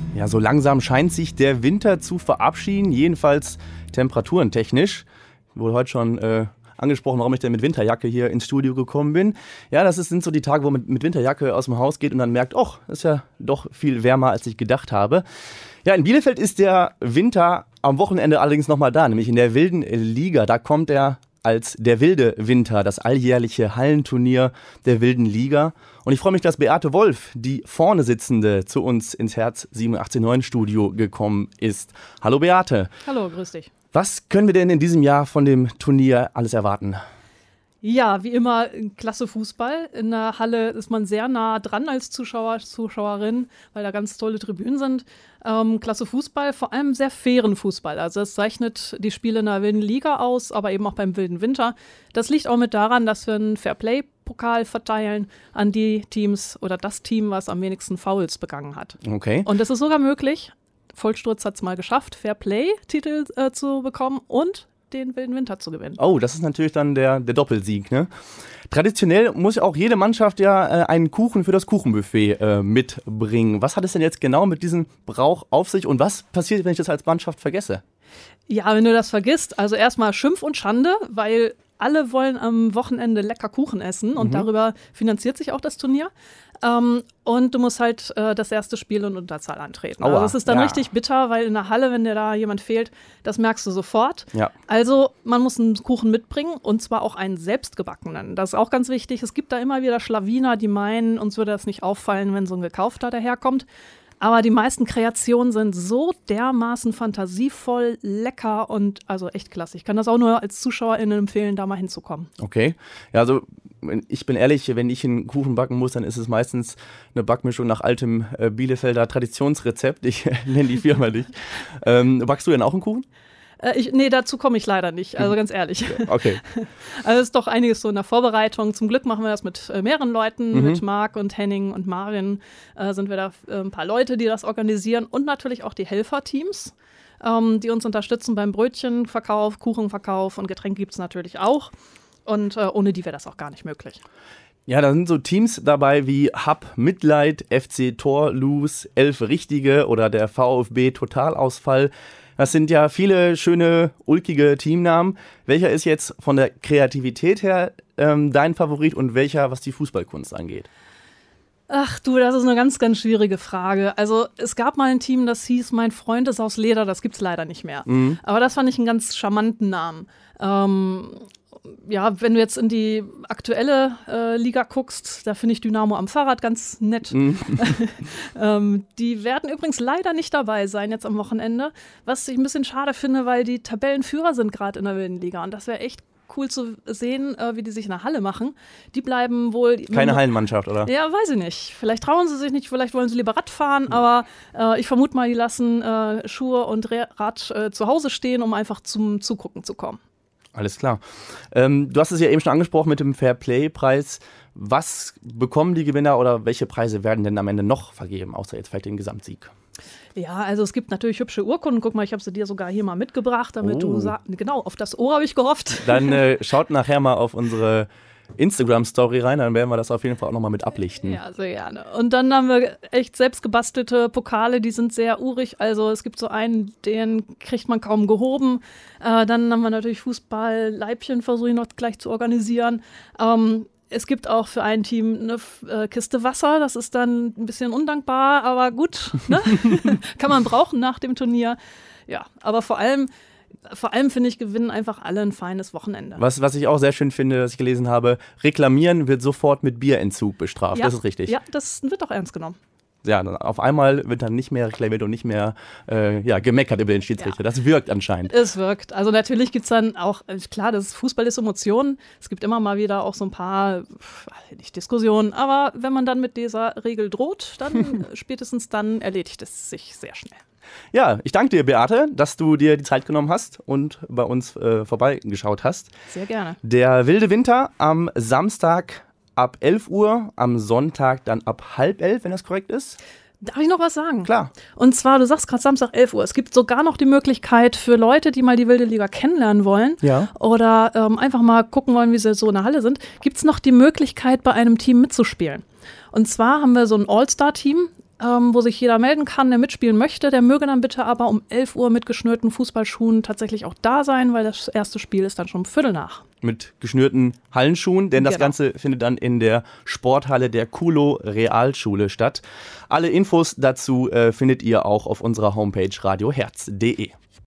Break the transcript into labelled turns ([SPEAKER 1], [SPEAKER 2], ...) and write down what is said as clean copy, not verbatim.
[SPEAKER 1] Ja, so langsam scheint sich der Winter zu verabschieden, jedenfalls temperaturentechnisch. Wurde heute schon angesprochen, warum ich denn mit Winterjacke hier ins Studio gekommen bin. Ja, sind so die Tage, wo man mit Winterjacke aus dem Haus geht und dann merkt, ist ja doch viel wärmer, als ich gedacht habe. Ja, in Bielefeld ist der Winter am Wochenende allerdings nochmal da, nämlich in der wilden Liga. Da kommt er als der wilde Winter, das alljährliche Hallenturnier der wilden Liga. Und ich freue mich, dass Beate Wolf, die vorne sitzende, zu uns ins Herz 87.9 Studio gekommen ist. Hallo Beate.
[SPEAKER 2] Hallo, grüß dich.
[SPEAKER 1] Was können wir denn in diesem Jahr von dem Turnier alles erwarten?
[SPEAKER 2] Ja, wie immer klasse Fußball. In der Halle ist man sehr nah dran als Zuschauer, Zuschauerin, weil da ganz tolle Tribünen sind. Klasse Fußball, vor allem sehr fairen Fußball. Also das zeichnet die Spiele in der wilden Liga aus, aber eben auch beim wilden Winter. Das liegt auch mit daran, dass wir einen Fairplay-Pokal verteilen an die Teams oder das Team, was am wenigsten Fouls begangen hat.
[SPEAKER 1] Okay.
[SPEAKER 2] Und es ist sogar möglich, Vollsturz hat es mal geschafft, Fairplay-Titel zu bekommen und den wilden Winter zu gewinnen.
[SPEAKER 1] Oh, das ist natürlich dann der Doppelsieg, ne? Traditionell muss auch jede Mannschaft ja einen Kuchen für das Kuchenbuffet mitbringen. Was hat es denn jetzt genau mit diesem Brauch auf sich und was passiert, wenn ich das als Mannschaft vergesse?
[SPEAKER 2] Ja, wenn du das vergisst, also erstmal Schimpf und Schande, weil alle wollen am Wochenende lecker Kuchen essen und darüber finanziert sich auch das Turnier. Und du musst halt das erste Spiel in Unterzahl antreten.
[SPEAKER 1] Aua,
[SPEAKER 2] also das ist dann
[SPEAKER 1] ja.
[SPEAKER 2] richtig bitter, weil in der Halle, wenn dir da jemand fehlt, das merkst du sofort.
[SPEAKER 1] Ja.
[SPEAKER 2] Also man muss einen Kuchen mitbringen und zwar auch einen selbstgebackenen. Das ist auch ganz wichtig. Es gibt da immer wieder Schlawiner, die meinen, uns würde das nicht auffallen, wenn so ein gekaufter daherkommt. Aber die meisten Kreationen sind so dermaßen fantasievoll, lecker und also echt klasse. Ich kann das auch nur als ZuschauerInnen empfehlen, da mal hinzukommen.
[SPEAKER 1] Okay. Ja, also ich bin ehrlich, wenn ich einen Kuchen backen muss, dann ist es meistens eine Backmischung nach altem Bielefelder Traditionsrezept. Ich nenne die Firma nicht. Backst du denn auch einen Kuchen?
[SPEAKER 2] Nee, dazu komme ich leider nicht, also ganz ehrlich.
[SPEAKER 1] Okay.
[SPEAKER 2] Also es ist doch einiges so in der Vorbereitung. Zum Glück machen wir das mit mehreren Leuten, mit Marc und Henning und Marin sind wir da ein paar Leute, die das organisieren und natürlich auch die Helferteams, die uns unterstützen beim Brötchenverkauf, Kuchenverkauf und Getränke gibt es natürlich auch. Und ohne die wäre das auch gar nicht möglich.
[SPEAKER 1] Ja, da sind so Teams dabei wie Hub Mitleid, FC Torlus, 11 Richtige oder der VfB Totalausfall. Das sind ja viele schöne, ulkige Teamnamen. Welcher ist jetzt von der Kreativität her dein Favorit und welcher, was die Fußballkunst angeht?
[SPEAKER 2] Ach du, das ist eine ganz, ganz schwierige Frage. Also es gab mal ein Team, das hieß Mein Freund ist aus Leder, das gibt's leider nicht mehr. Aber das fand ich einen ganz charmanten Namen. Ja, wenn du jetzt in die aktuelle Liga guckst, da finde ich Dynamo am Fahrrad ganz nett. Die werden übrigens leider nicht dabei sein jetzt am Wochenende, was ich ein bisschen schade finde, weil die Tabellenführer sind gerade in der wilden Liga und das wäre echt cool zu sehen, wie die sich in der Halle machen. Die bleiben wohl...
[SPEAKER 1] Keine Hallenmannschaft, oder?
[SPEAKER 2] Ja, weiß ich nicht. Vielleicht trauen sie sich nicht, vielleicht wollen sie lieber Rad fahren, aber ich vermute mal, die lassen Schuhe und Rad zu Hause stehen, um einfach zum Zugucken zu kommen.
[SPEAKER 1] Alles klar. Du hast es ja eben schon angesprochen mit dem Fairplay-Preis. Was bekommen die Gewinner oder welche Preise werden denn am Ende noch vergeben, außer jetzt vielleicht den Gesamtsieg?
[SPEAKER 2] Ja, also es gibt natürlich hübsche Urkunden. Guck mal, ich habe sie dir sogar hier mal mitgebracht, damit du sagst, genau, auf das Ohr habe ich gehofft.
[SPEAKER 1] Dann schaut nachher mal auf unsere Instagram-Story rein, dann werden wir das auf jeden Fall auch nochmal mit ablichten.
[SPEAKER 2] Ja, sehr gerne. Und dann haben wir echt selbst gebastelte Pokale, die sind sehr urig. Also es gibt so einen, den kriegt man kaum gehoben. Dann haben wir natürlich Fußball-Leibchen, versuche ich noch gleich zu organisieren. Es gibt auch für ein Team eine Kiste Wasser, das ist dann ein bisschen undankbar, aber gut, ne? Kann man brauchen nach dem Turnier. Ja, aber vor allem finde ich, gewinnen einfach alle ein feines Wochenende.
[SPEAKER 1] Was ich auch sehr schön finde, dass ich gelesen habe, reklamieren wird sofort mit Bierentzug bestraft.
[SPEAKER 2] Ja,
[SPEAKER 1] das ist richtig.
[SPEAKER 2] Ja, das wird auch ernst genommen.
[SPEAKER 1] Ja, auf einmal wird dann nicht mehr reklamiert und nicht mehr gemeckert über den Schiedsrichter. Ja. Das wirkt anscheinend.
[SPEAKER 2] Es wirkt. Also natürlich gibt es dann auch, klar, Fußball ist Emotionen. Es gibt immer mal wieder auch so ein paar, nicht Diskussionen, aber wenn man dann mit dieser Regel droht, dann spätestens dann erledigt es sich sehr schnell.
[SPEAKER 1] Ja, ich danke dir, Beate, dass du dir die Zeit genommen hast und bei uns vorbeigeschaut hast.
[SPEAKER 2] Sehr gerne.
[SPEAKER 1] Der wilde Winter am Samstag ab 11 Uhr, am Sonntag dann ab 10:30, wenn das korrekt ist.
[SPEAKER 2] Darf ich noch was sagen?
[SPEAKER 1] Klar.
[SPEAKER 2] Und zwar, du sagst gerade Samstag 11 Uhr. Es gibt sogar noch die Möglichkeit für Leute, die mal die wilde Liga kennenlernen wollen oder einfach mal gucken wollen, wie sie so in der Halle sind, gibt es noch die Möglichkeit, bei einem Team mitzuspielen. Und zwar haben wir so ein All-Star-Team, wo sich jeder melden kann, der mitspielen möchte. Der möge dann bitte aber um 11 Uhr mit geschnürten Fußballschuhen tatsächlich auch da sein, weil das erste Spiel ist dann schon um 15:45.
[SPEAKER 1] Mit geschnürten Hallenschuhen, denn das Ganze findet dann in der Sporthalle der Kuhlo Realschule statt. Alle Infos dazu findet ihr auch auf unserer Homepage radioherz.de.